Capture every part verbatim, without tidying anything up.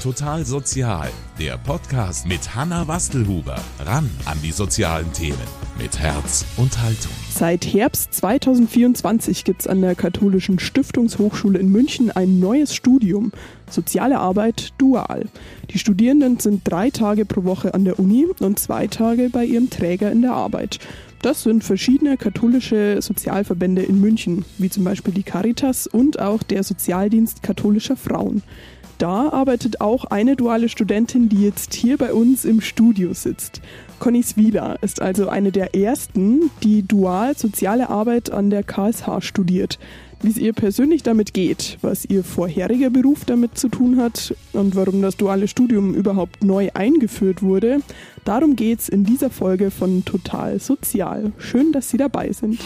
Total Sozial, der Podcast mit Hanna Wastelhuber. Ran an die sozialen Themen mit Herz und Haltung. Seit Herbst zweitausendvierundzwanzig gibt es an der Katholischen Stiftungshochschule in München ein neues Studium, Soziale Arbeit dual. Die Studierenden sind drei Tage pro Woche an der Uni und zwei Tage bei ihrem Träger in der Arbeit. Das sind verschiedene katholische Sozialverbände in München, wie zum Beispiel die Caritas und auch der Sozialdienst katholischer Frauen. Da arbeitet auch eine duale Studentin, die jetzt hier bei uns im Studio sitzt. Conny Swieler ist also eine der ersten, die dual Soziale Arbeit an der K S H studiert. Wie es ihr persönlich damit geht, was ihr vorheriger Beruf damit zu tun hat und warum das duale Studium überhaupt neu eingeführt wurde, darum geht's in dieser Folge von Total Sozial. Schön, dass Sie dabei sind.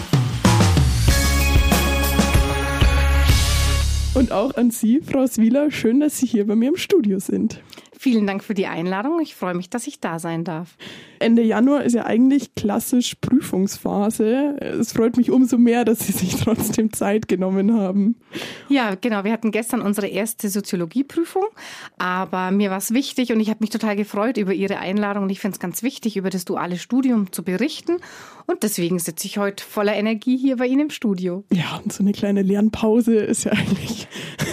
Und auch an Sie, Frau Swieler, schön, dass Sie hier bei mir im Studio sind. Vielen Dank für die Einladung. Ich freue mich, dass ich da sein darf. Ende Januar ist ja eigentlich klassisch Prüfungsphase. Es freut mich umso mehr, dass Sie sich trotzdem Zeit genommen haben. Ja, genau. Wir hatten gestern unsere erste Soziologieprüfung, aber mir war es wichtig und ich habe mich total gefreut über Ihre Einladung und ich finde es ganz wichtig, über das duale Studium zu berichten und deswegen sitze ich heute voller Energie hier bei Ihnen im Studio. Ja, und so eine kleine Lernpause ist ja eigentlich,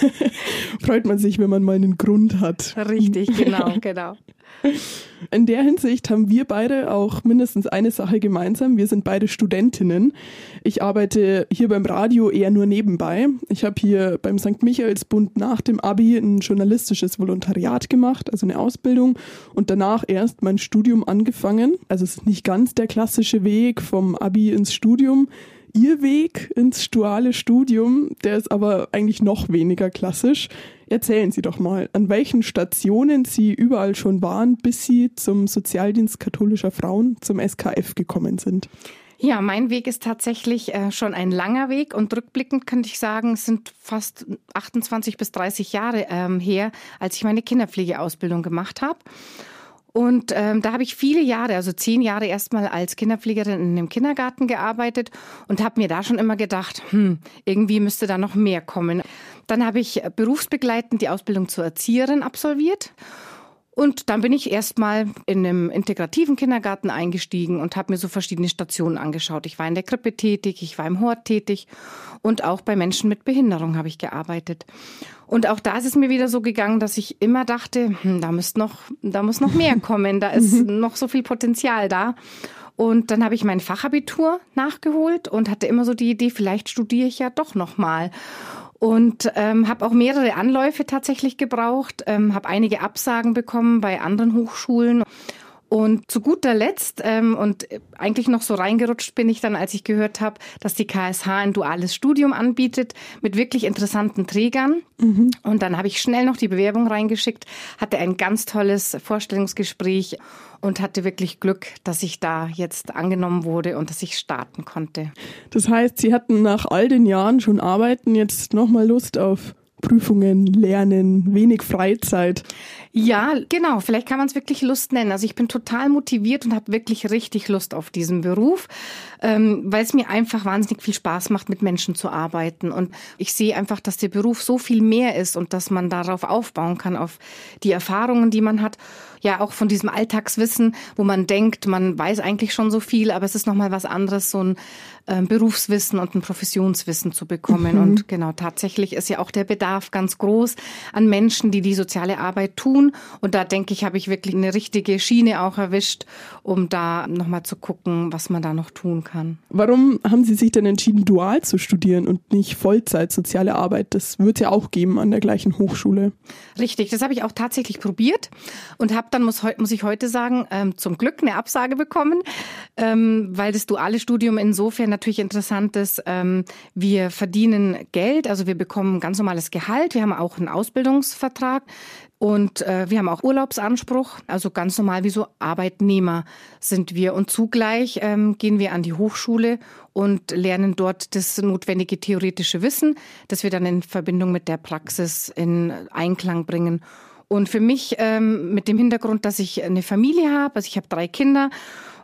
freut man sich, wenn man mal einen Grund hat. Richtig, genau, genau. In der Hinsicht haben wir beide auch mindestens eine Sache gemeinsam. Wir sind beide Studentinnen. Ich arbeite hier beim Radio eher nur nebenbei. Ich habe hier beim Sankt Michaelsbund nach dem Abi ein journalistisches Volontariat gemacht, also eine Ausbildung und danach erst mein Studium angefangen. Also es ist nicht ganz der klassische Weg vom Abi ins Studium. Ihr Weg ins duale Studium, der ist aber eigentlich noch weniger klassisch. Erzählen Sie doch mal, an welchen Stationen Sie überall schon waren, bis Sie zum Sozialdienst katholischer Frauen, zum S K F, gekommen sind. Ja, mein Weg ist tatsächlich äh, schon ein langer Weg und rückblickend könnte ich sagen, es sind fast achtundzwanzig bis dreißig Jahre ähm, her, als ich meine Kinderpflegeausbildung gemacht habe. Und ähm, da habe ich viele Jahre, also zehn Jahre erstmal als Kinderpflegerin in einem Kindergarten gearbeitet und habe mir da schon immer gedacht, hm, irgendwie müsste da noch mehr kommen. Dann habe ich berufsbegleitend die Ausbildung zur Erzieherin absolviert. Und dann bin ich erstmal in einem integrativen Kindergarten eingestiegen und habe mir so verschiedene Stationen angeschaut. Ich war in der Krippe tätig, ich war im Hort tätig und auch bei Menschen mit Behinderung habe ich gearbeitet. Und auch da ist es mir wieder so gegangen, dass ich immer dachte, hm, da muss noch, da muss noch mehr kommen, da ist noch so viel Potenzial da. Und dann habe ich mein Fachabitur nachgeholt und hatte immer so die Idee, vielleicht studiere ich ja doch noch mal. Und ähm, habe auch mehrere Anläufe tatsächlich gebraucht, ähm, habe einige Absagen bekommen bei anderen Hochschulen. Und zu guter Letzt ähm, und eigentlich noch so reingerutscht bin ich dann, als ich gehört habe, dass die K S H ein duales Studium anbietet mit wirklich interessanten Trägern. Mhm. Und dann habe ich schnell noch die Bewerbung reingeschickt, hatte ein ganz tolles Vorstellungsgespräch und hatte wirklich Glück, dass ich da jetzt angenommen wurde und dass ich starten konnte. Das heißt, Sie hatten nach all den Jahren schon Arbeiten jetzt nochmal Lust auf Prüfungen, Lernen, wenig Freizeit. Ja, genau. Vielleicht kann man es wirklich Lust nennen. Also ich bin total motiviert und habe wirklich richtig Lust auf diesen Beruf, ähm, weil es mir einfach wahnsinnig viel Spaß macht, mit Menschen zu arbeiten. Und ich sehe einfach, dass der Beruf so viel mehr ist und dass man darauf aufbauen kann, auf die Erfahrungen, die man hat. Ja, auch von diesem Alltagswissen, wo man denkt, man weiß eigentlich schon so viel, aber es ist nochmal was anderes, so ein äh, Berufswissen und ein Professionswissen zu bekommen. Mhm. Und genau, tatsächlich ist ja auch der Bedarf ganz groß an Menschen, die die soziale Arbeit tun. Und da denke ich, habe ich wirklich eine richtige Schiene auch erwischt, um da nochmal zu gucken, was man da noch tun kann. Warum haben Sie sich denn entschieden, dual zu studieren und nicht Vollzeit soziale Arbeit? Das wird es ja auch geben an der gleichen Hochschule. Richtig, das habe ich auch tatsächlich probiert und habe dann, muss, muss ich heute sagen, ähm, zum Glück eine Absage bekommen, ähm, weil das duale Studium insofern natürlich interessant ist. Ähm, wir verdienen Geld, also wir bekommen ganz normales Gehalt, wir haben auch einen Ausbildungsvertrag. Und äh, wir haben auch Urlaubsanspruch, also ganz normal wie so Arbeitnehmer sind wir. Und zugleich ähm, gehen wir an die Hochschule und lernen dort das notwendige theoretische Wissen, das wir dann in Verbindung mit der Praxis in Einklang bringen. Und für mich ähm, mit dem Hintergrund, dass ich eine Familie habe, also ich habe drei Kinder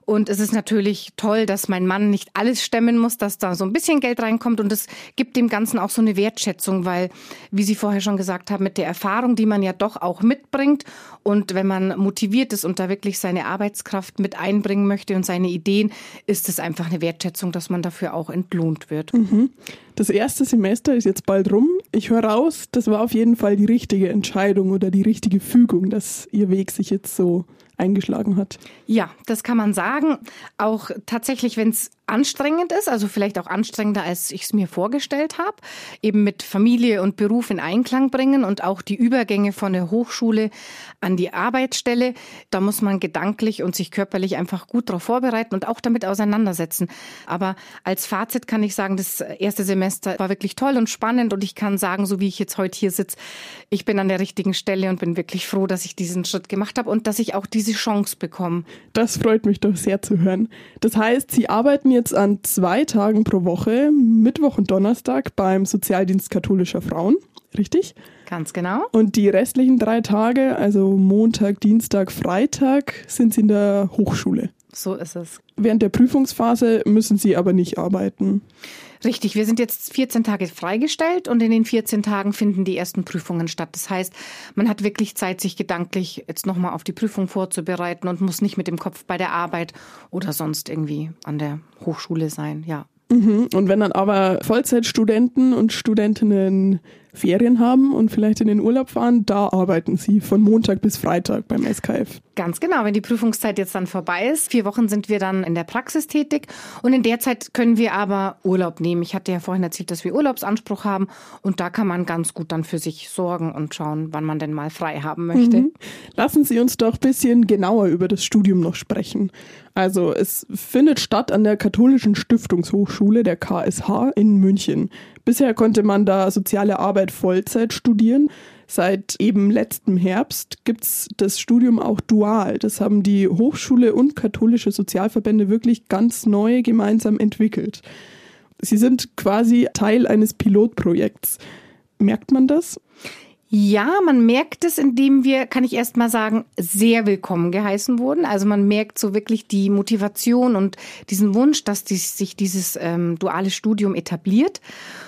Und es ist natürlich toll, dass mein Mann nicht alles stemmen muss, dass da so ein bisschen Geld reinkommt. Und es gibt dem Ganzen auch so eine Wertschätzung, weil, wie Sie vorher schon gesagt haben, mit der Erfahrung, die man ja doch auch mitbringt und wenn man motiviert ist und da wirklich seine Arbeitskraft mit einbringen möchte und seine Ideen, ist es einfach eine Wertschätzung, dass man dafür auch entlohnt wird. Mhm. Das erste Semester ist jetzt bald rum. Ich höre raus, das war auf jeden Fall die richtige Entscheidung oder die richtige Fügung, dass Ihr Weg sich jetzt so eingeschlagen hat. Ja, das kann man sagen. Auch tatsächlich, wenn es anstrengend ist, also vielleicht auch anstrengender, als ich es mir vorgestellt habe, eben mit Familie und Beruf in Einklang bringen und auch die Übergänge von der Hochschule an die Arbeitsstelle, da muss man gedanklich und sich körperlich einfach gut darauf vorbereiten und auch damit auseinandersetzen. Aber als Fazit kann ich sagen, das erste Semester war wirklich toll und spannend und ich kann sagen, so wie ich jetzt heute hier sitze, ich bin an der richtigen Stelle und bin wirklich froh, dass ich diesen Schritt gemacht habe und dass ich auch diese Chance bekomme. Das freut mich doch sehr zu hören. Das heißt, Sie arbeiten jetzt an zwei Tagen pro Woche, Mittwoch und Donnerstag, beim Sozialdienst katholischer Frauen, richtig? Ganz genau. Und die restlichen drei Tage, also Montag, Dienstag, Freitag, sind Sie in der Hochschule. So ist es. Während der Prüfungsphase müssen Sie aber nicht arbeiten. Richtig, wir sind jetzt vierzehn Tage freigestellt und in den vierzehn Tagen finden die ersten Prüfungen statt. Das heißt, man hat wirklich Zeit, sich gedanklich jetzt nochmal auf die Prüfung vorzubereiten und muss nicht mit dem Kopf bei der Arbeit oder sonst irgendwie an der Hochschule sein, ja. Mhm. Und wenn dann aber Vollzeitstudenten und Studentinnen Ferien haben und vielleicht in den Urlaub fahren, da arbeiten Sie von Montag bis Freitag beim S K F. Ganz genau, wenn die Prüfungszeit jetzt dann vorbei ist. Vier Wochen sind wir dann in der Praxis tätig und in der Zeit können wir aber Urlaub nehmen. Ich hatte ja vorhin erzählt, dass wir Urlaubsanspruch haben und da kann man ganz gut dann für sich sorgen und schauen, wann man denn mal frei haben möchte. Mhm. Lassen Sie uns doch ein bisschen genauer über das Studium noch sprechen. Also es findet statt an der Katholischen Stiftungshochschule, der K S H in München. Bisher konnte man da soziale Arbeit Vollzeit studieren. Seit eben letztem Herbst gibt's das Studium auch dual. Das haben die Hochschule und katholische Sozialverbände wirklich ganz neu gemeinsam entwickelt. Sie sind quasi Teil eines Pilotprojekts. Merkt man das? Ja, man merkt es, indem wir, kann ich erst mal sagen, sehr willkommen geheißen wurden. Also man merkt so wirklich die Motivation und diesen Wunsch, dass die, sich dieses ähm, duale Studium etabliert.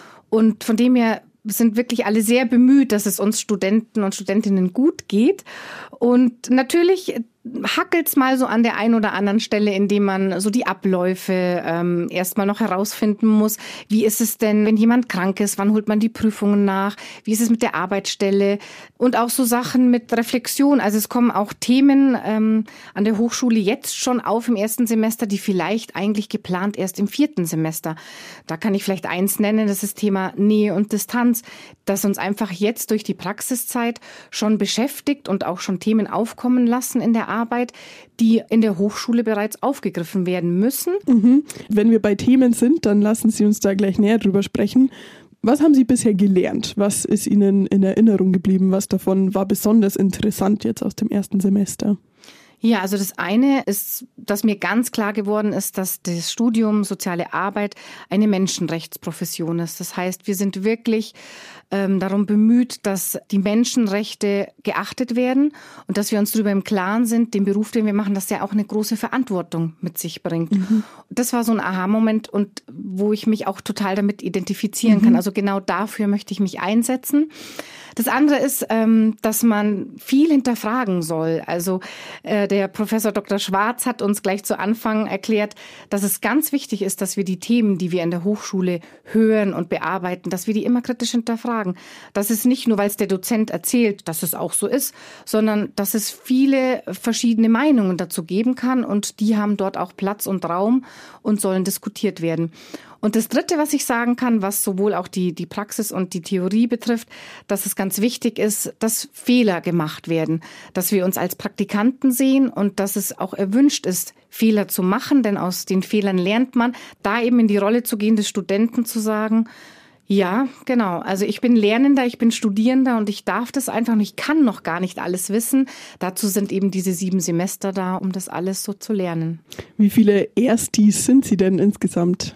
Und von dem her sind wirklich alle sehr bemüht, dass es uns Studenten und Studentinnen gut geht. Und natürlich hackelt's mal so an der einen oder anderen Stelle, indem man so die Abläufe ähm, erstmal noch herausfinden muss. Wie ist es denn, wenn jemand krank ist? Wann holt man die Prüfungen nach? Wie ist es mit der Arbeitsstelle? Und auch so Sachen mit Reflexion. Also es kommen auch Themen ähm, an der Hochschule jetzt schon auf im ersten Semester, die vielleicht eigentlich geplant erst im vierten Semester. Da kann ich vielleicht eins nennen, das ist Thema Nähe und Distanz, das uns einfach jetzt durch die Praxiszeit schon beschäftigt und auch schon Themen aufkommen lassen in der Arbeit, die in der Hochschule bereits aufgegriffen werden müssen. Mhm. Wenn wir bei Themen sind, dann lassen Sie uns da gleich näher drüber sprechen. Was haben Sie bisher gelernt? Was ist Ihnen in Erinnerung geblieben? Was davon war besonders interessant jetzt aus dem ersten Semester? Ja, also das eine ist, dass mir ganz klar geworden ist, dass das Studium Soziale Arbeit eine Menschenrechtsprofession ist. Das heißt, wir sind wirklich ähm, darum bemüht, dass die Menschenrechte geachtet werden und dass wir uns darüber im Klaren sind, den Beruf, den wir machen, dass der auch eine große Verantwortung mit sich bringt. Mhm. Das war so ein Aha-Moment und wo ich mich auch total damit identifizieren mhm. kann. Also genau dafür möchte ich mich einsetzen. Das andere ist, dass man viel hinterfragen soll. Also der Professor Doktor Schwarz hat uns gleich zu Anfang erklärt, dass es ganz wichtig ist, dass wir die Themen, die wir in der Hochschule hören und bearbeiten, dass wir die immer kritisch hinterfragen. Das ist nicht nur, weil es der Dozent erzählt, dass es auch so ist, sondern dass es viele verschiedene Meinungen dazu geben kann und die haben dort auch Platz und Raum und sollen diskutiert werden. Und das Dritte, was ich sagen kann, was sowohl auch die, die Praxis und die Theorie betrifft, dass es ganz wichtig ist, dass Fehler gemacht werden, dass wir uns als Praktikanten sehen und dass es auch erwünscht ist, Fehler zu machen, denn aus den Fehlern lernt man, da eben in die Rolle zu gehen des Studenten zu sagen, ja, genau. Also ich bin Lernender, ich bin Studierender und ich darf das einfach nicht, ich kann noch gar nicht alles wissen. Dazu sind eben diese sieben Semester da, um das alles so zu lernen. Wie viele Erstis sind Sie denn insgesamt?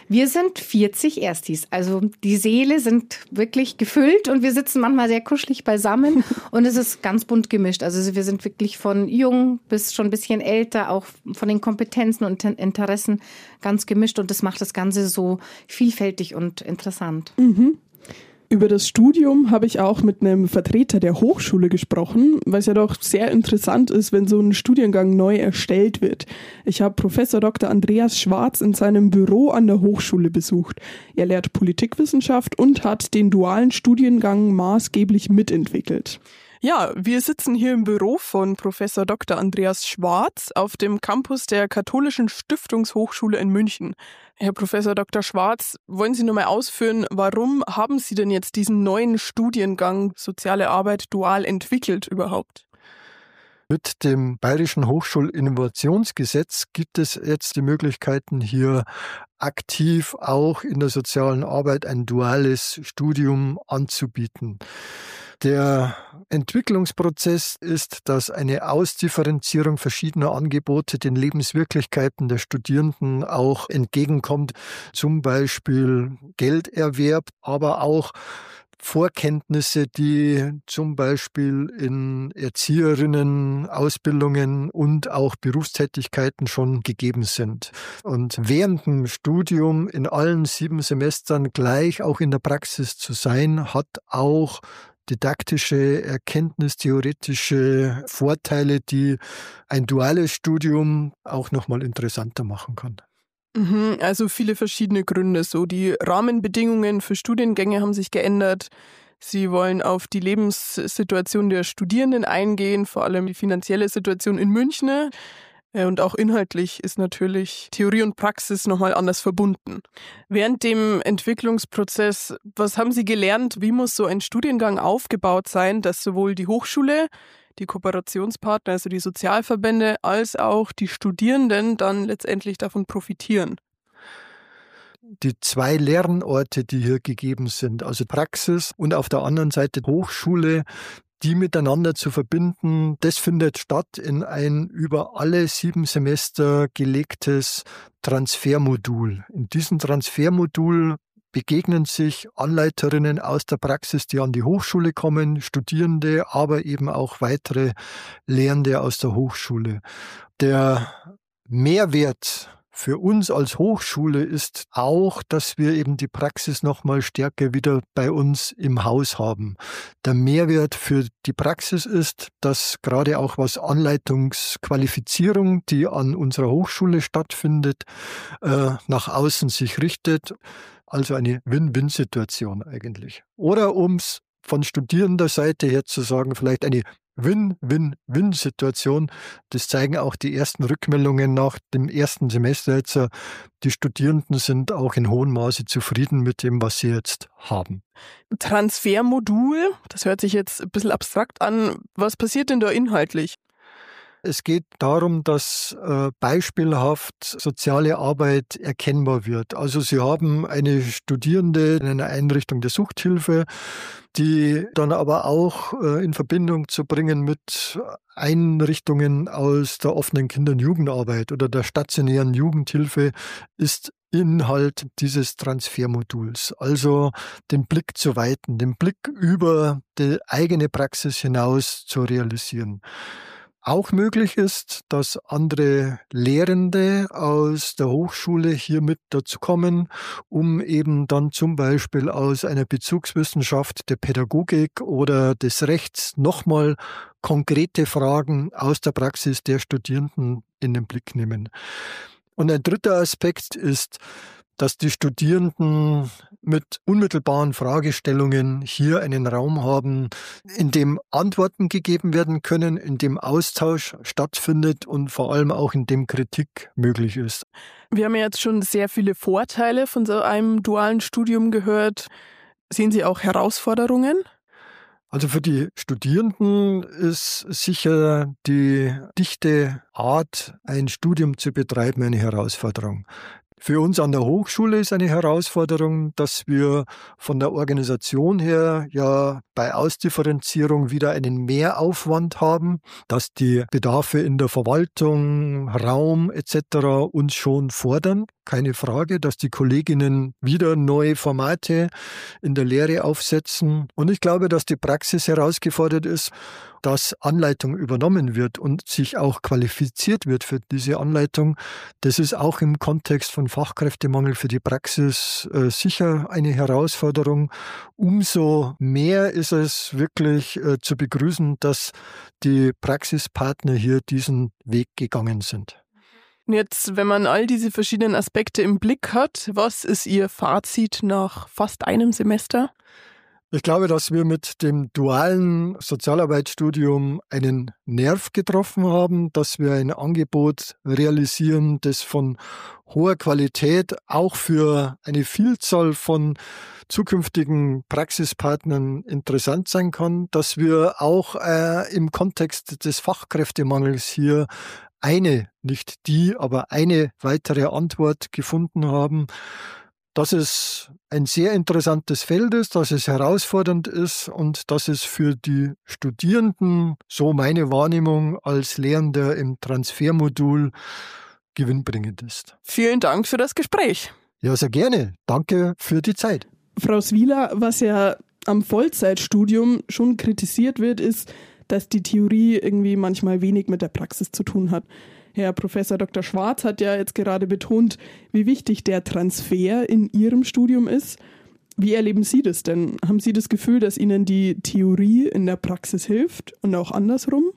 Wir sind vierzig Erstis, also die Säle sind wirklich gefüllt und wir sitzen manchmal sehr kuschelig beisammen und es ist ganz bunt gemischt. Also wir sind wirklich von jung bis schon ein bisschen älter, auch von den Kompetenzen und Interessen ganz gemischt und das macht das Ganze so vielfältig und interessant. Mhm. Über das Studium habe ich auch mit einem Vertreter der Hochschule gesprochen, weil es ja doch sehr interessant ist, wenn so ein Studiengang neu erstellt wird. Ich habe Professor Doktor Andreas Schwarz in seinem Büro an der Hochschule besucht. Er lehrt Politikwissenschaft und hat den dualen Studiengang maßgeblich mitentwickelt. Ja, wir sitzen hier im Büro von Professor Doktor Andreas Schwarz auf dem Campus der Katholischen Stiftungshochschule in München. Herr Professor Doktor Schwarz, wollen Sie noch mal ausführen, warum haben Sie denn jetzt diesen neuen Studiengang Soziale Arbeit dual entwickelt überhaupt? Mit dem Bayerischen Hochschulinnovationsgesetz gibt es jetzt die Möglichkeiten, hier aktiv auch in der sozialen Arbeit ein duales Studium anzubieten. Der Entwicklungsprozess ist, dass eine Ausdifferenzierung verschiedener Angebote den Lebenswirklichkeiten der Studierenden auch entgegenkommt, zum Beispiel Gelderwerb, aber auch Vorkenntnisse, die zum Beispiel in Erzieherinnen, Ausbildungen und auch Berufstätigkeiten schon gegeben sind. Und während dem Studium in allen sieben Semestern gleich auch in der Praxis zu sein, hat auch didaktische, erkenntnistheoretische Vorteile, die ein duales Studium auch nochmal interessanter machen kann. Also viele verschiedene Gründe. So die Rahmenbedingungen für Studiengänge haben sich geändert. Sie wollen auf die Lebenssituation der Studierenden eingehen, vor allem die finanzielle Situation in München. Und auch inhaltlich ist natürlich Theorie und Praxis nochmal anders verbunden. Während dem Entwicklungsprozess, was haben Sie gelernt? Wie muss so ein Studiengang aufgebaut sein, dass sowohl die Hochschule, die Kooperationspartner, also die Sozialverbände, als auch die Studierenden dann letztendlich davon profitieren? Die zwei Lernorte, die hier gegeben sind, also Praxis und auf der anderen Seite Hochschule, die miteinander zu verbinden, das findet statt in ein über alle sieben Semester gelegtes Transfermodul. In diesem Transfermodul begegnen sich Anleiterinnen aus der Praxis, die an die Hochschule kommen, Studierende, aber eben auch weitere Lehrende aus der Hochschule. Der Mehrwert für uns als Hochschule ist auch, dass wir eben die Praxis noch mal stärker wieder bei uns im Haus haben. Der Mehrwert für die Praxis ist, dass gerade auch was Anleitungsqualifizierung, die an unserer Hochschule stattfindet, äh, nach außen sich richtet. Also eine Win-Win-Situation eigentlich. Oder um es von Studierenderseite her zu sagen, vielleicht eine Win-Win-Win-Situation. Das zeigen auch die ersten Rückmeldungen nach dem ersten Semester jetzt. Die Studierenden sind auch in hohem Maße zufrieden mit dem, was sie jetzt haben. Transfermodul, das hört sich jetzt ein bisschen abstrakt an. Was passiert denn da inhaltlich? Es geht darum, dass äh, beispielhaft soziale Arbeit erkennbar wird. Also Sie haben eine Studierende in einer Einrichtung der Suchthilfe, die dann aber auch äh, in Verbindung zu bringen mit Einrichtungen aus der offenen Kinder- und Jugendarbeit oder der stationären Jugendhilfe ist Inhalt dieses Transfermoduls. Also den Blick zu weiten, den Blick über die eigene Praxis hinaus zu realisieren. Auch möglich ist, dass andere Lehrende aus der Hochschule hier mit dazukommen, um eben dann zum Beispiel aus einer Bezugswissenschaft der Pädagogik oder des Rechts nochmal konkrete Fragen aus der Praxis der Studierenden in den Blick nehmen. Und ein dritter Aspekt ist, dass die Studierenden mit unmittelbaren Fragestellungen hier einen Raum haben, in dem Antworten gegeben werden können, in dem Austausch stattfindet und vor allem auch in dem Kritik möglich ist. Wir haben ja jetzt schon sehr viele Vorteile von so einem dualen Studium gehört. Sehen Sie auch Herausforderungen? Also für die Studierenden ist sicher die dichte Art, ein Studium zu betreiben, eine Herausforderung. Für uns an der Hochschule ist eine Herausforderung, dass wir von der Organisation her ja bei Ausdifferenzierung wieder einen Mehraufwand haben, dass die Bedarfe in der Verwaltung, Raum et cetera uns schon fordern. keine Frage, dass die Kolleginnen wieder neue Formate in der Lehre aufsetzen. Und ich glaube, dass die Praxis herausgefordert ist, dass Anleitung übernommen wird und sich auch qualifiziert wird für diese Anleitung. Das ist auch im Kontext von Fachkräftemangel für die Praxis äh, sicher eine Herausforderung. Umso mehr ist es wirklich äh, zu begrüßen, dass die Praxispartner hier diesen Weg gegangen sind. Und jetzt, wenn man all diese verschiedenen Aspekte im Blick hat, was ist Ihr Fazit nach fast einem Semester? Ich glaube, dass wir mit dem dualen Sozialarbeitsstudium einen Nerv getroffen haben, dass wir ein Angebot realisieren, das von hoher Qualität auch für eine Vielzahl von zukünftigen Praxispartnern interessant sein kann, dass wir auch äh, im Kontext des Fachkräftemangels hier eine, nicht die, aber eine weitere Antwort gefunden haben, dass es ein sehr interessantes Feld ist, dass es herausfordernd ist und dass es für die Studierenden, so meine Wahrnehmung als Lehrender im Transfermodul, gewinnbringend ist. Vielen Dank für das Gespräch. Ja, sehr gerne. Danke für die Zeit. Frau Swieler, was ja am Vollzeitstudium schon kritisiert wird, ist, dass die Theorie irgendwie manchmal wenig mit der Praxis zu tun hat. Herr Professor Doktor Schwarz hat ja jetzt gerade betont, wie wichtig der Transfer in Ihrem Studium ist. Wie erleben Sie das denn? Haben Sie das Gefühl, dass Ihnen die Theorie in der Praxis hilft und auch andersrum?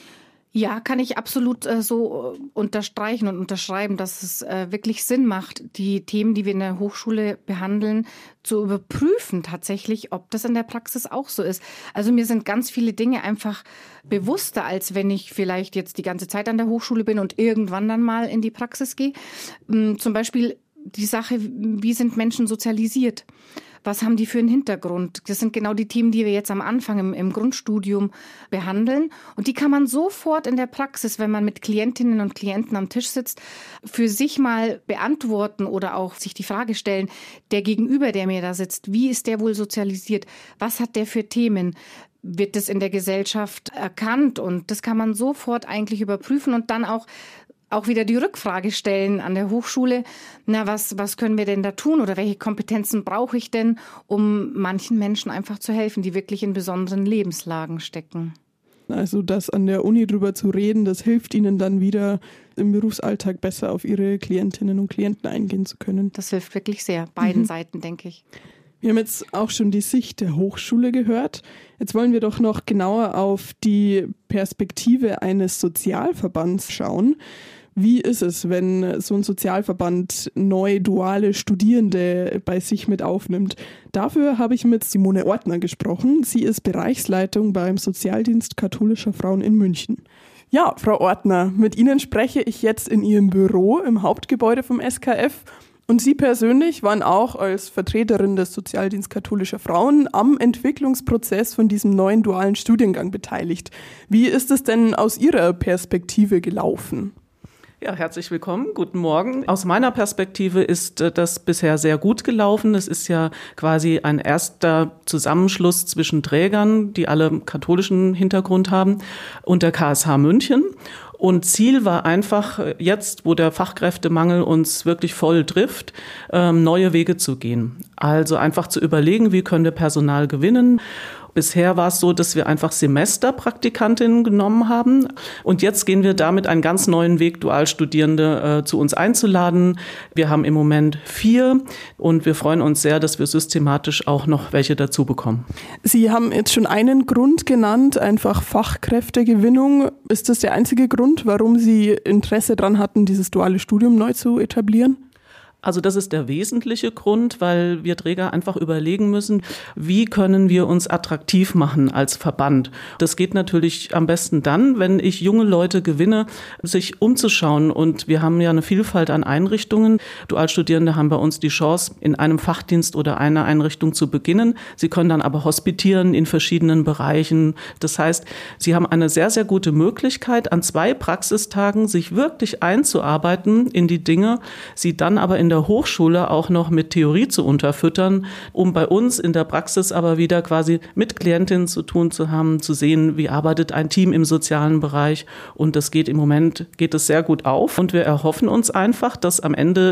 Ja, kann ich absolut äh, so unterstreichen und unterschreiben, dass es äh, wirklich Sinn macht, die Themen, die wir in der Hochschule behandeln, zu überprüfen tatsächlich, ob das in der Praxis auch so ist. Also mir sind ganz viele Dinge einfach bewusster, als wenn ich vielleicht jetzt die ganze Zeit an der Hochschule bin und irgendwann dann mal in die Praxis gehe. Ähm, zum Beispiel die Sache, wie sind Menschen sozialisiert? Was haben die für einen Hintergrund? Das sind genau die Themen, die wir jetzt am Anfang im, im Grundstudium behandeln. Und die kann man sofort in der Praxis, wenn man mit Klientinnen und Klienten am Tisch sitzt, für sich mal beantworten oder auch sich die Frage stellen, der Gegenüber, der mir da sitzt, wie ist der wohl sozialisiert? Was hat der für Themen? Wird das in der Gesellschaft erkannt? Und das kann man sofort eigentlich überprüfen und dann auch auch wieder die Rückfrage stellen an der Hochschule, na, was, was können wir denn da tun oder welche Kompetenzen brauche ich denn, um manchen Menschen einfach zu helfen, die wirklich in besonderen Lebenslagen stecken. Also das an der Uni drüber zu reden, das hilft Ihnen dann wieder im Berufsalltag besser auf Ihre Klientinnen und Klienten eingehen zu können. Das hilft wirklich sehr, beiden mhm. Seiten, denke ich. Wir haben jetzt auch schon die Sicht der Hochschule gehört. Jetzt wollen wir doch noch genauer auf die Perspektive eines Sozialverbands schauen. Wie ist es, wenn so ein Sozialverband neu duale Studierende bei sich mit aufnimmt? Dafür habe ich mit Simone Ortner gesprochen. Sie ist Bereichsleitung beim Sozialdienst katholischer Frauen in München. Ja, Frau Ortner, mit Ihnen spreche ich jetzt in Ihrem Büro im Hauptgebäude vom S K F. Und Sie persönlich waren auch als Vertreterin des Sozialdienst katholischer Frauen am Entwicklungsprozess von diesem neuen dualen Studiengang beteiligt. Wie ist es denn aus Ihrer Perspektive gelaufen? Ja, herzlich willkommen. Guten Morgen. Aus meiner Perspektive ist das bisher sehr gut gelaufen. Es ist ja quasi ein erster Zusammenschluss zwischen Trägern, die alle katholischen Hintergrund haben, und der K S H München. Und Ziel war einfach, jetzt, wo der Fachkräftemangel uns wirklich voll trifft, neue Wege zu gehen. Also einfach zu überlegen, wie können wir Personal gewinnen. Bisher war es so, dass wir einfach Semesterpraktikantinnen genommen haben. Und jetzt gehen wir damit einen ganz neuen Weg, Dualstudierende äh, zu uns einzuladen. Wir haben im Moment vier und wir freuen uns sehr, dass wir systematisch auch noch welche dazu bekommen. Sie haben jetzt schon einen Grund genannt, einfach Fachkräftegewinnung. Ist das der einzige Grund, warum Sie Interesse daran hatten, dieses duale Studium neu zu etablieren? Also das ist der wesentliche Grund, weil wir Träger einfach überlegen müssen, wie können wir uns attraktiv machen als Verband. Das geht natürlich am besten dann, wenn ich junge Leute gewinne, sich umzuschauen. Und wir haben ja eine Vielfalt an Einrichtungen. Dualstudierende haben bei uns die Chance, in einem Fachdienst oder einer Einrichtung zu beginnen. Sie können dann aber hospitieren in verschiedenen Bereichen. Das heißt, sie haben eine sehr, sehr gute Möglichkeit, an zwei Praxistagen sich wirklich einzuarbeiten in die Dinge, sie dann aber in der der Hochschule auch noch mit Theorie zu unterfüttern, um bei uns in der Praxis aber wieder quasi mit Klientinnen zu tun zu haben, zu sehen, wie arbeitet ein Team im sozialen Bereich. Und das geht im Moment, geht es sehr gut auf. Und wir erhoffen uns einfach, dass am Ende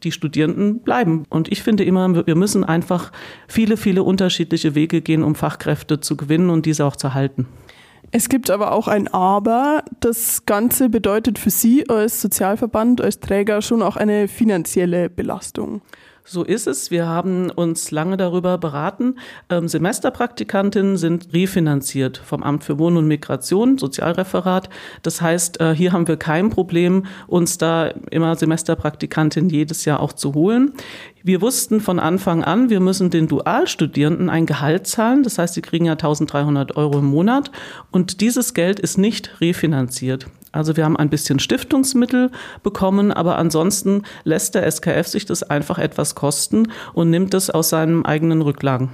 die Studierenden bleiben. Und ich finde immer, wir müssen einfach viele, viele unterschiedliche Wege gehen, um Fachkräfte zu gewinnen und diese auch zu halten. Es gibt aber auch ein Aber. Das Ganze bedeutet für Sie als Sozialverband, als Träger schon auch eine finanzielle Belastung. So ist es. Wir haben uns lange darüber beraten. Ähm, Semesterpraktikantinnen sind refinanziert vom Amt für Wohnen und Migration, Sozialreferat. Das heißt, äh, hier haben wir kein Problem, uns da immer Semesterpraktikantinnen jedes Jahr auch zu holen. Wir wussten von Anfang an, wir müssen den Dualstudierenden ein Gehalt zahlen. Das heißt, sie kriegen ja eintausenddreihundert Euro im Monat. Und dieses Geld ist nicht refinanziert. Also wir haben ein bisschen Stiftungsmittel bekommen, aber ansonsten lässt der S K F sich das einfach etwas kosten und nimmt es aus seinen eigenen Rücklagen.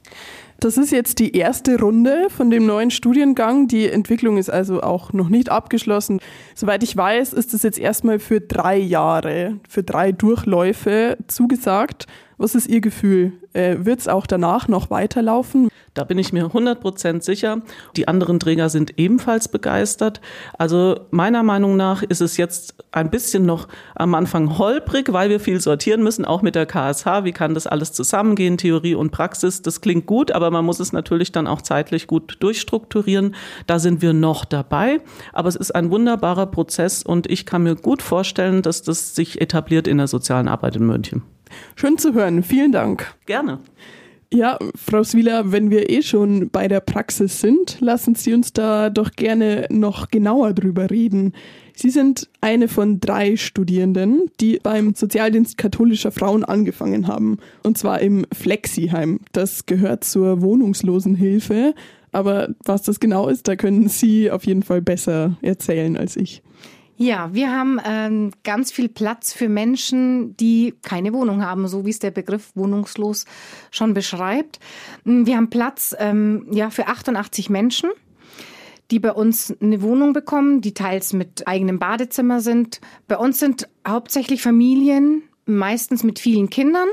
Das ist jetzt die erste Runde von dem neuen Studiengang. Die Entwicklung ist also auch noch nicht abgeschlossen. Soweit ich weiß, ist es jetzt erstmal für drei Jahre, für drei Durchläufe zugesagt. Was ist Ihr Gefühl? Äh, wird es auch danach noch weiterlaufen? Da bin ich mir hundert Prozent sicher. Die anderen Träger sind ebenfalls begeistert. Also meiner Meinung nach ist es jetzt ein bisschen noch am Anfang holprig, weil wir viel sortieren müssen, auch mit der K S H. Wie kann das alles zusammengehen, Theorie und Praxis? Das klingt gut, aber man muss es natürlich dann auch zeitlich gut durchstrukturieren. Da sind wir noch dabei. Aber es ist ein wunderbarer Prozess und ich kann mir gut vorstellen, dass das sich etabliert in der sozialen Arbeit in München. Schön zu hören. Vielen Dank. Gerne. Ja, Frau Swieler, wenn wir eh schon bei der Praxis sind, lassen Sie uns da doch gerne noch genauer drüber reden. Sie sind eine von drei Studierenden, die beim Sozialdienst katholischer Frauen angefangen haben. Und zwar im Flexiheim. Das gehört zur Wohnungslosenhilfe. Aber was das genau ist, da können Sie auf jeden Fall besser erzählen als ich. Ja, wir haben ähm, ganz viel Platz für Menschen, die keine Wohnung haben, so wie es der Begriff wohnungslos schon beschreibt. Wir haben Platz ähm, ja, für achtundachtzig Menschen, die bei uns eine Wohnung bekommen, die teils mit eigenem Badezimmer sind. Bei uns sind hauptsächlich Familien, meistens mit vielen Kindern.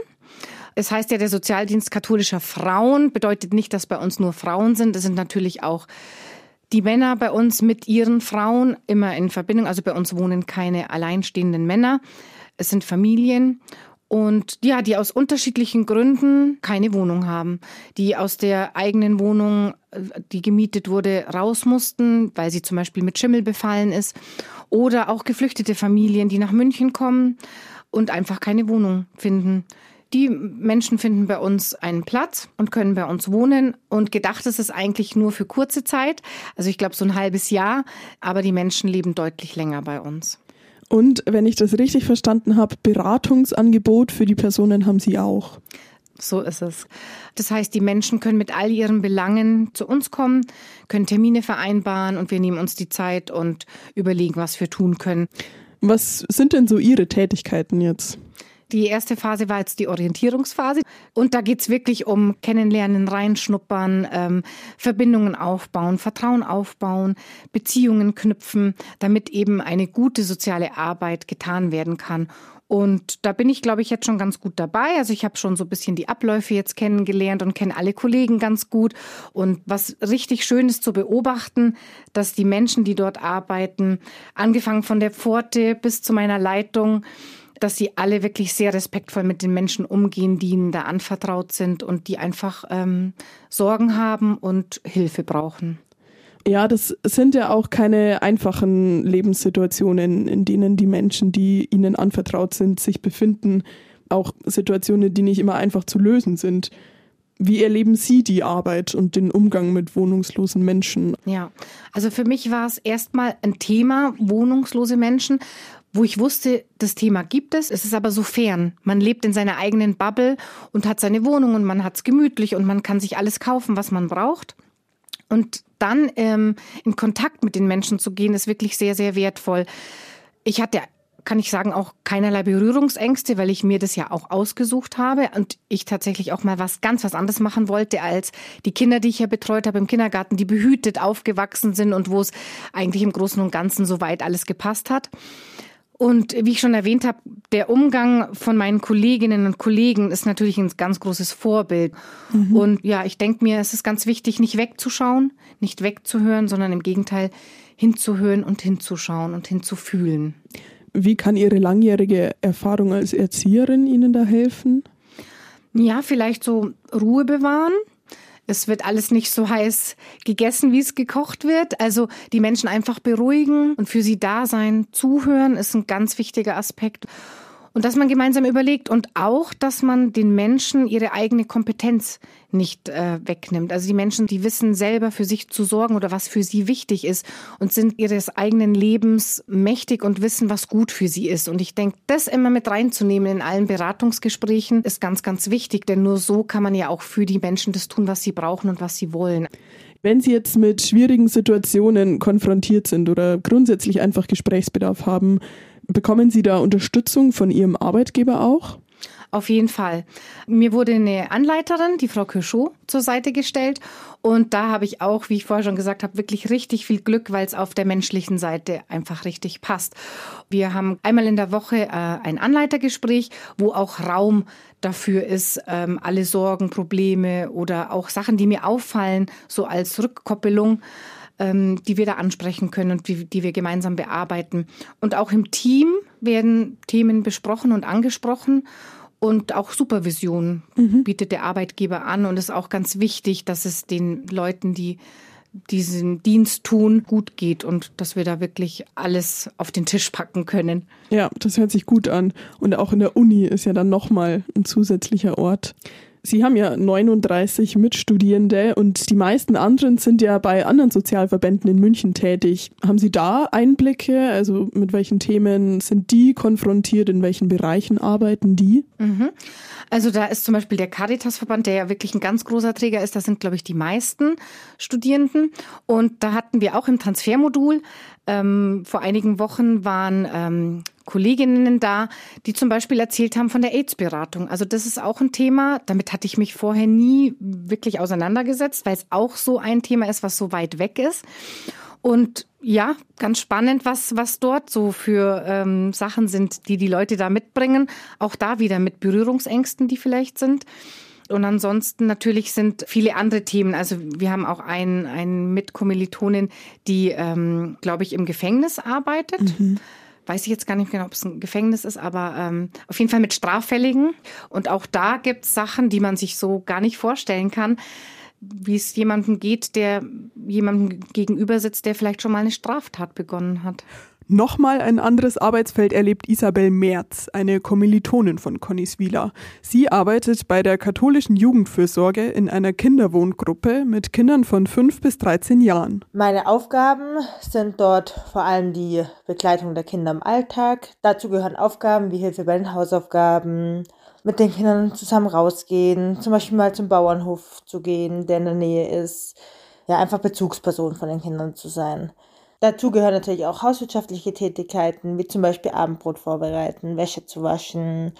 Es heißt ja, der Sozialdienst katholischer Frauen bedeutet nicht, dass bei uns nur Frauen sind. Es sind natürlich auch die Männer bei uns mit ihren Frauen immer in Verbindung. Also bei uns wohnen keine alleinstehenden Männer. Es sind Familien und ja, die aus unterschiedlichen Gründen keine Wohnung haben. Die aus der eigenen Wohnung, die gemietet wurde, raus mussten, weil sie zum Beispiel mit Schimmel befallen ist. Oder auch geflüchtete Familien, die nach München kommen und einfach keine Wohnung finden. Die Menschen finden bei uns einen Platz und können bei uns wohnen. Und gedacht ist es eigentlich nur für kurze Zeit. Also ich glaube so ein halbes Jahr. Aber die Menschen leben deutlich länger bei uns. Und wenn ich das richtig verstanden habe, Beratungsangebot für die Personen haben Sie auch. So ist es. Das heißt, die Menschen können mit all ihren Belangen zu uns kommen, können Termine vereinbaren und wir nehmen uns die Zeit und überlegen, was wir tun können. Was sind denn so Ihre Tätigkeiten jetzt? Die erste Phase war jetzt die Orientierungsphase und da geht's wirklich um Kennenlernen, reinschnuppern, ähm, Verbindungen aufbauen, Vertrauen aufbauen, Beziehungen knüpfen, damit eben eine gute soziale Arbeit getan werden kann. Und da bin ich, glaube ich, jetzt schon ganz gut dabei. Also ich habe schon so ein bisschen die Abläufe jetzt kennengelernt und kenne alle Kollegen ganz gut. Und was richtig schön ist zu beobachten, dass die Menschen, die dort arbeiten, angefangen von der Pforte bis zu meiner Leitung, dass sie alle wirklich sehr respektvoll mit den Menschen umgehen, die ihnen da anvertraut sind und die einfach ähm, Sorgen haben und Hilfe brauchen. Ja, das sind ja auch keine einfachen Lebenssituationen, in denen die Menschen, die ihnen anvertraut sind, sich befinden. Auch Situationen, die nicht immer einfach zu lösen sind. Wie erleben Sie die Arbeit und den Umgang mit wohnungslosen Menschen? Ja, also für mich war es erstmal ein Thema, wohnungslose Menschen, wo ich wusste, das Thema gibt es, es ist aber so fern. Man lebt in seiner eigenen Bubble und hat seine Wohnung und man hat es gemütlich und man kann sich alles kaufen, was man braucht. Und dann ähm, in Kontakt mit den Menschen zu gehen, ist wirklich sehr, sehr wertvoll. Ich hatte, kann ich sagen, auch keinerlei Berührungsängste, weil ich mir das ja auch ausgesucht habe und ich tatsächlich auch mal was ganz was anderes machen wollte als die Kinder, die ich ja betreut habe im Kindergarten, die behütet aufgewachsen sind und wo es eigentlich im Großen und Ganzen soweit alles gepasst hat. Und wie ich schon erwähnt habe, der Umgang von meinen Kolleginnen und Kollegen ist natürlich ein ganz großes Vorbild. Mhm. Und ja, ich denke mir, es ist ganz wichtig, nicht wegzuschauen, nicht wegzuhören, sondern im Gegenteil hinzuhören und hinzuschauen und hinzufühlen. Wie kann Ihre langjährige Erfahrung als Erzieherin Ihnen da helfen? Ja, vielleicht so Ruhe bewahren. Es wird alles nicht so heiß gegessen, wie es gekocht wird. Also die Menschen einfach beruhigen und für sie da sein. Zuhören ist ein ganz wichtiger Aspekt. Und dass man gemeinsam überlegt und auch, dass man den Menschen ihre eigene Kompetenz nicht äh, wegnimmt. Also die Menschen, die wissen selber für sich zu sorgen oder was für sie wichtig ist und sind ihres eigenen Lebens mächtig und wissen, was gut für sie ist. Und ich denke, das immer mit reinzunehmen in allen Beratungsgesprächen ist ganz, ganz wichtig, denn nur so kann man ja auch für die Menschen das tun, was sie brauchen und was sie wollen. Wenn Sie jetzt mit schwierigen Situationen konfrontiert sind oder grundsätzlich einfach Gesprächsbedarf haben, bekommen Sie da Unterstützung von Ihrem Arbeitgeber auch? Auf jeden Fall. Mir wurde eine Anleiterin, die Frau Kirschot, zur Seite gestellt. Und da habe ich auch, wie ich vorher schon gesagt habe, wirklich richtig viel Glück, weil es auf der menschlichen Seite einfach richtig passt. Wir haben einmal in der Woche äh, ein Anleitergespräch, wo auch Raum dafür ist, ähm, alle Sorgen, Probleme oder auch Sachen, die mir auffallen, so als Rückkoppelung, ähm, die wir da ansprechen können und die, die wir gemeinsam bearbeiten. Und auch im Team werden Themen besprochen und angesprochen. Und auch Supervision mhm. bietet der Arbeitgeber an. Und es ist auch ganz wichtig, dass es den Leuten, die diesen Dienst tun, gut geht und dass wir da wirklich alles auf den Tisch packen können. Ja, das hört sich gut an. Und auch in der Uni ist ja dann nochmal ein zusätzlicher Ort. Sie haben ja neununddreißig Mitstudierende und die meisten anderen sind ja bei anderen Sozialverbänden in München tätig. Haben Sie da Einblicke? Also mit welchen Themen sind die konfrontiert? In welchen Bereichen arbeiten die? Mhm. Also da ist zum Beispiel der Caritas-Verband, der ja wirklich ein ganz großer Träger ist. Da sind, glaube ich, die meisten Studierenden. Und da hatten wir auch im Transfermodul, ähm, vor einigen Wochen waren ähm, Kolleginnen da, die zum Beispiel erzählt haben von der AIDS-Beratung. Also das ist auch ein Thema, damit hatte ich mich vorher nie wirklich auseinandergesetzt, weil es auch so ein Thema ist, was so weit weg ist. Und ja, ganz spannend, was, was dort so für ähm, Sachen sind, die die Leute da mitbringen. Auch da wieder mit Berührungsängsten, die vielleicht sind. Und ansonsten natürlich sind viele andere Themen. Also wir haben auch einen, einen Mitkommilitonin, die, ähm, glaube ich, im Gefängnis arbeitet. Mhm. Weiß ich jetzt gar nicht genau, ob es ein Gefängnis ist, aber ähm, auf jeden Fall mit Straffälligen. Und auch da gibt es Sachen, die man sich so gar nicht vorstellen kann, wie es jemandem geht, der jemandem gegenüber sitzt, der vielleicht schon mal eine Straftat begonnen hat. Nochmal ein anderes Arbeitsfeld erlebt Isabel Merz, eine Kommilitonin von Conniswieler. Sie arbeitet bei der katholischen Jugendfürsorge in einer Kinderwohngruppe mit Kindern von fünf bis dreizehn Jahren. Meine Aufgaben sind dort vor allem die Begleitung der Kinder im Alltag. Dazu gehören Aufgaben wie Hilfe bei den Hausaufgaben, mit den Kindern zusammen rausgehen, zum Beispiel mal zum Bauernhof zu gehen, der in der Nähe ist. Ja, einfach Bezugsperson von den Kindern zu sein. Dazu gehören natürlich auch hauswirtschaftliche Tätigkeiten, wie zum Beispiel Abendbrot vorbereiten, Wäsche zu waschen.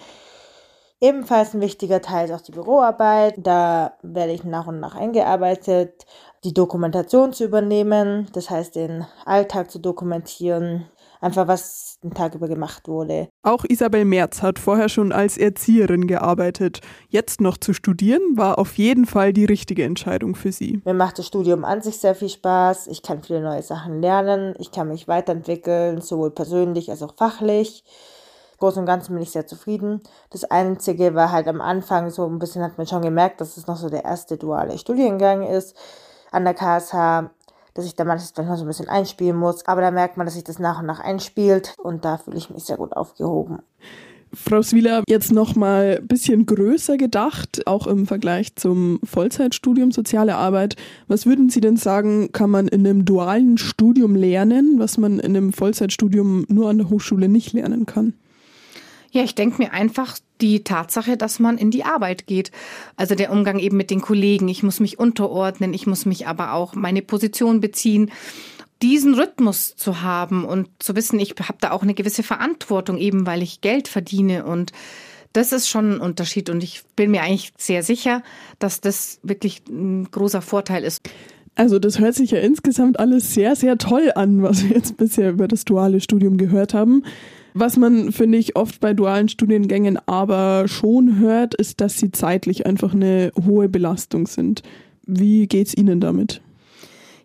Ebenfalls ein wichtiger Teil ist auch die Büroarbeit. Da werde ich nach und nach eingearbeitet, die Dokumentation zu übernehmen, das heißt den Alltag zu dokumentieren, einfach was den Tag über gemacht wurde. Auch Isabel Merz hat vorher schon als Erzieherin gearbeitet. Jetzt noch zu studieren, war auf jeden Fall die richtige Entscheidung für sie. Mir macht das Studium an sich sehr viel Spaß. Ich kann viele neue Sachen lernen. Ich kann mich weiterentwickeln, sowohl persönlich als auch fachlich. Im Großen und Ganzen bin ich sehr zufrieden. Das Einzige war halt am Anfang so ein bisschen, hat man schon gemerkt, dass es noch so der erste duale Studiengang ist an der K S H, dass ich da manches vielleicht noch so ein bisschen einspielen muss. Aber da merkt man, dass sich das nach und nach einspielt und da fühle ich mich sehr gut aufgehoben. Frau Swieler, jetzt noch mal ein bisschen größer gedacht, auch im Vergleich zum Vollzeitstudium Soziale Arbeit. Was würden Sie denn sagen, kann man in einem dualen Studium lernen, was man in einem Vollzeitstudium nur an der Hochschule nicht lernen kann? Ja, ich denke mir einfach die Tatsache, dass man in die Arbeit geht. Also der Umgang eben mit den Kollegen. Ich muss mich unterordnen, ich muss mich aber auch meine Position beziehen. Diesen Rhythmus zu haben und zu wissen, ich habe da auch eine gewisse Verantwortung, eben weil ich Geld verdiene. Und das ist schon ein Unterschied. Und ich bin mir eigentlich sehr sicher, dass das wirklich ein großer Vorteil ist. Also das hört sich ja insgesamt alles sehr, sehr toll an, was wir jetzt bisher über das duale Studium gehört haben. Was man, finde ich, oft bei dualen Studiengängen aber schon hört, ist, dass sie zeitlich einfach eine hohe Belastung sind. Wie geht's Ihnen damit?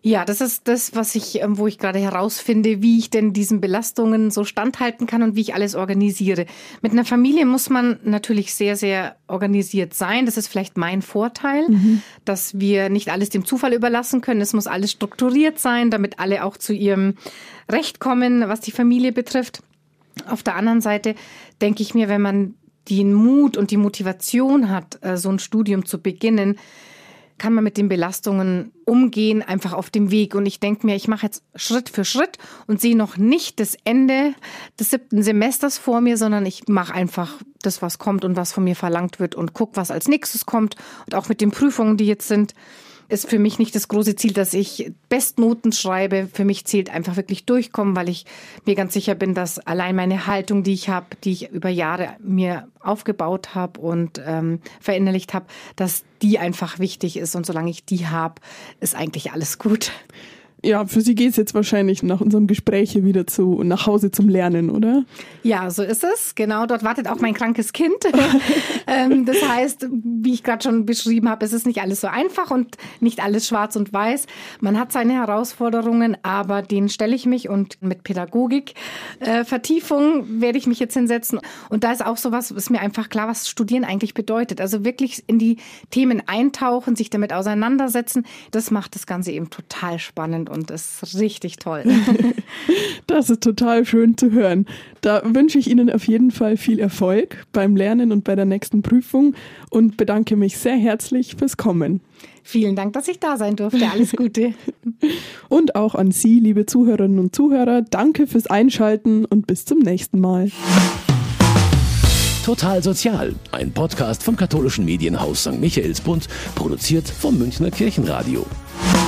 Ja, das ist das, was ich, wo ich gerade herausfinde, wie ich denn diesen Belastungen so standhalten kann und wie ich alles organisiere. Mit einer Familie muss man natürlich sehr, sehr organisiert sein. Das ist vielleicht mein Vorteil, mhm. dass wir nicht alles dem Zufall überlassen können. Es muss alles strukturiert sein, damit alle auch zu ihrem Recht kommen, was die Familie betrifft. Auf der anderen Seite denke ich mir, wenn man den Mut und die Motivation hat, so ein Studium zu beginnen, kann man mit den Belastungen umgehen, einfach auf dem Weg. Und ich denke mir, ich mache jetzt Schritt für Schritt und sehe noch nicht das Ende des siebten Semesters vor mir, sondern ich mache einfach das, was kommt und was von mir verlangt wird und gucke, was als nächstes kommt. Und auch mit den Prüfungen, die jetzt sind, ist für mich nicht das große Ziel, dass ich Bestnoten schreibe. Für mich zählt einfach wirklich durchkommen, weil ich mir ganz sicher bin, dass allein meine Haltung, die ich habe, die ich über Jahre mir aufgebaut habe und ähm, verinnerlicht habe, dass die einfach wichtig ist. Und solange ich die habe, ist eigentlich alles gut. Ja, für Sie geht es jetzt wahrscheinlich nach unserem Gespräch hier wieder zu nach Hause zum Lernen, oder? Ja, so ist es. Genau, dort wartet auch mein krankes Kind. ähm, das heißt, wie ich gerade schon beschrieben habe, es ist nicht alles so einfach und nicht alles schwarz und weiß. Man hat seine Herausforderungen, aber denen stelle ich mich und mit Pädagogik, äh, Vertiefung werde ich mich jetzt hinsetzen. Und da ist auch sowas, ist mir einfach klar, was Studieren eigentlich bedeutet. Also wirklich in die Themen eintauchen, sich damit auseinandersetzen. Das macht das Ganze eben total spannend und ist richtig toll. Das ist total schön zu hören. Da wünsche ich Ihnen auf jeden Fall viel Erfolg beim Lernen und bei der nächsten Prüfung und bedanke mich sehr herzlich fürs Kommen. Vielen Dank, dass ich da sein durfte. Alles Gute. Und auch an Sie, liebe Zuhörerinnen und Zuhörer, danke fürs Einschalten und bis zum nächsten Mal. Total Sozial, ein Podcast vom katholischen Medienhaus Sankt Michaelsbund, produziert vom Münchner Kirchenradio.